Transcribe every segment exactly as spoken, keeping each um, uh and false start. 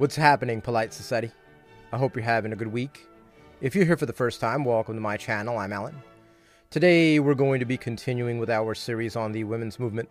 What's happening, Polite Society? I hope you're having a good week. If you're here for the first time, welcome to my channel. I'm Alan. Today, we're going to be continuing with our series on the women's movement.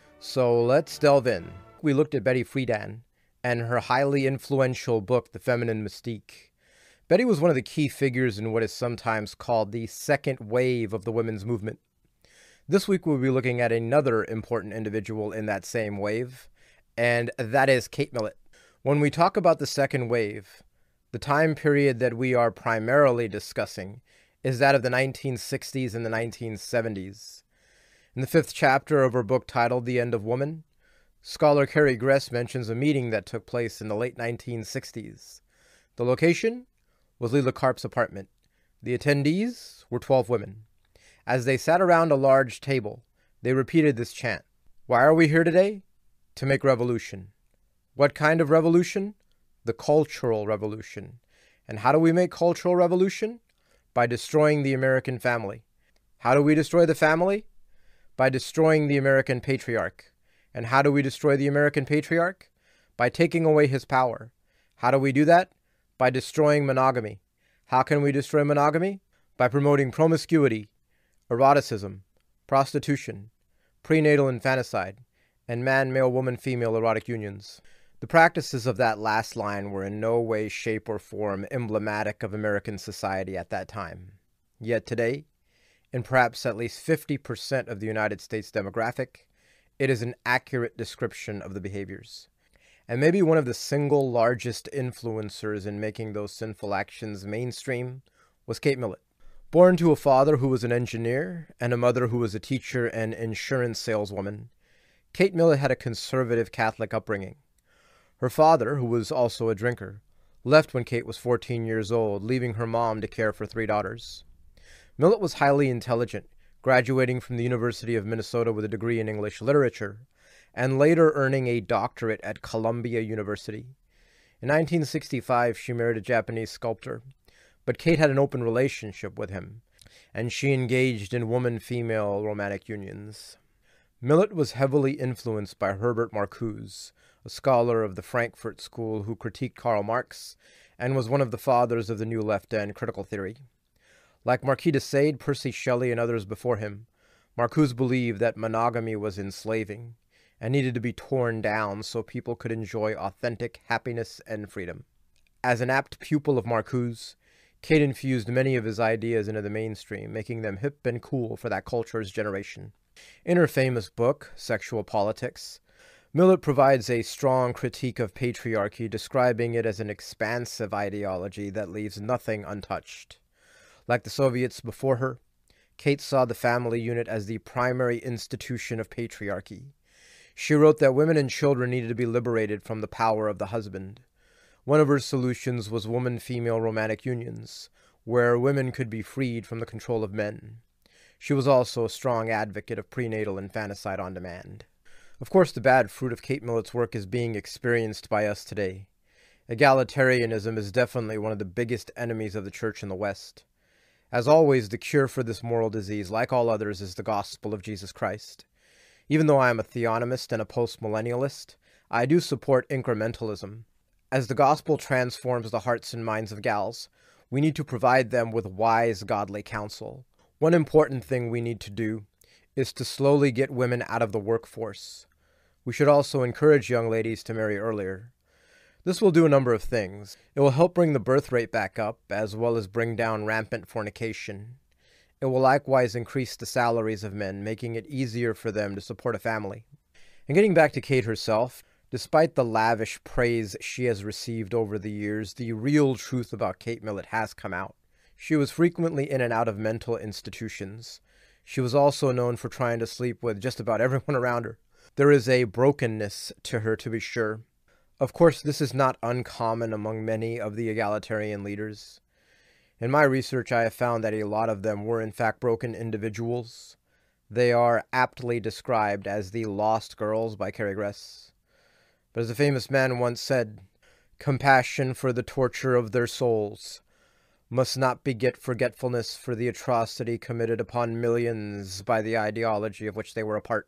So let's delve in. We looked at Betty Friedan and her highly influential book, The Feminine Mystique. Betty was one of the key figures in what is sometimes called the second wave of the women's movement. This week, we'll be looking at another important individual in that same wave, and that is Kate Millett. When we talk about the second wave, the time period that we are primarily discussing is that of the nineteen sixties and the nineteen seventies. In the fifth chapter of her book titled The End of Woman, scholar Carrie Gress mentions a meeting that took place in the late nineteen sixties. The location was Lila Karp's apartment. The attendees were twelve women. As they sat around a large table, they repeated this chant: "Why are we here today? To make revolution." What kind of revolution? The cultural revolution. And how do we make cultural revolution? By destroying the American family. How do we destroy the family? By destroying the American patriarch. And how do we destroy the American patriarch? By taking away his power. How do we do that? By destroying monogamy. How can we destroy monogamy? By promoting promiscuity, eroticism, prostitution, prenatal infanticide, and man, male, woman, female erotic unions. The practices of that last line were in no way, shape, or form emblematic of American society at that time. Yet today, in perhaps at least fifty percent of the United States demographic, it is an accurate description of the behaviors. And maybe one of the single largest influencers in making those sinful actions mainstream was Kate Millett. Born to a father who was an engineer and a mother who was a teacher and insurance saleswoman, Kate Millett had a conservative Catholic upbringing. Her father, who was also a drinker, left when Kate was fourteen years old, leaving her mom to care for three daughters. Millett was highly intelligent, graduating from the University of Minnesota with a degree in English literature, and later earning a doctorate at Columbia University. In nineteen sixty-five, she married a Japanese sculptor, but Kate had an open relationship with him, and she engaged in woman-female romantic unions. Millett was heavily influenced by Herbert Marcuse, a scholar of the Frankfurt School who critiqued Karl Marx and was one of the fathers of the New Left and critical theory. Like Marquis de Sade, Percy Shelley, and others before him, Marcuse believed that monogamy was enslaving and needed to be torn down so people could enjoy authentic happiness and freedom. As an apt pupil of Marcuse, Kate infused many of his ideas into the mainstream, making them hip and cool for that culture's generation. In her famous book, Sexual Politics, Millett provides a strong critique of patriarchy, describing it as an expansive ideology that leaves nothing untouched. Like the Soviets before her, Kate saw the family unit as the primary institution of patriarchy. She wrote that women and children needed to be liberated from the power of the husband. One of her solutions was woman-female romantic unions, where women could be freed from the control of men. She was also a strong advocate of prenatal infanticide on demand. Of course, the bad fruit of Kate Millett's work is being experienced by us today. Egalitarianism is definitely one of the biggest enemies of the church in the West. As always, the cure for this moral disease, like all others, is the gospel of Jesus Christ. Even though I am a theonomist and a post-millennialist, I do support incrementalism. As the gospel transforms the hearts and minds of gals, we need to provide them with wise, godly counsel. One important thing we need to do is to slowly get women out of the workforce. We should also encourage young ladies to marry earlier. This will do a number of things. It will help bring the birth rate back up, as well as bring down rampant fornication. It will likewise increase the salaries of men, making it easier for them to support a family. And getting back to Kate herself, despite the lavish praise she has received over the years, the real truth about Kate Millett has come out. She was frequently in and out of mental institutions. She was also known for trying to sleep with just about everyone around her. There is a brokenness to her, to be sure. Of course, this is not uncommon among many of the egalitarian leaders. In my research, I have found that a lot of them were in fact broken individuals. They are aptly described as the lost girls by Carrie Gress. But as a famous man once said, "Compassion for the torture of their souls must not beget forgetfulness for the atrocity committed upon millions by the ideology of which they were a part."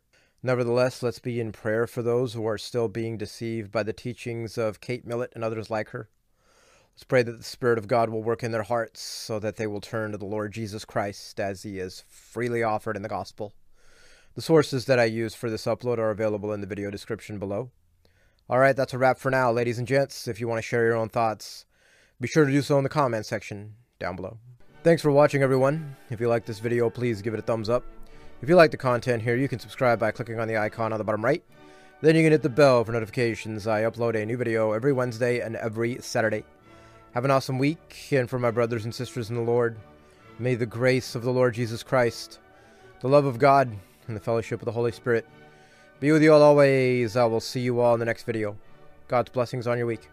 Nevertheless, let's be in prayer for those who are still being deceived by the teachings of Kate Millett and others like her. Let's pray that the Spirit of God will work in their hearts so that they will turn to the Lord Jesus Christ as he is freely offered in the gospel. The sources that I use for this upload are available in the video description below. Alright, that's a wrap for now, ladies and gents. If you want to share your own thoughts, be sure to do so in the comment section down below. Thanks for watching, everyone. If you like this video, please give it a thumbs up. If you like the content here, you can subscribe by clicking on the icon on the bottom right. Then you can hit the bell for notifications. I upload a new video every Wednesday and every Saturday. Have an awesome week, and for my brothers and sisters in the Lord, may the grace of the Lord Jesus Christ, the love of God, and the fellowship of the Holy Spirit be with you all always. I will see you all in the next video. God's blessings on your week.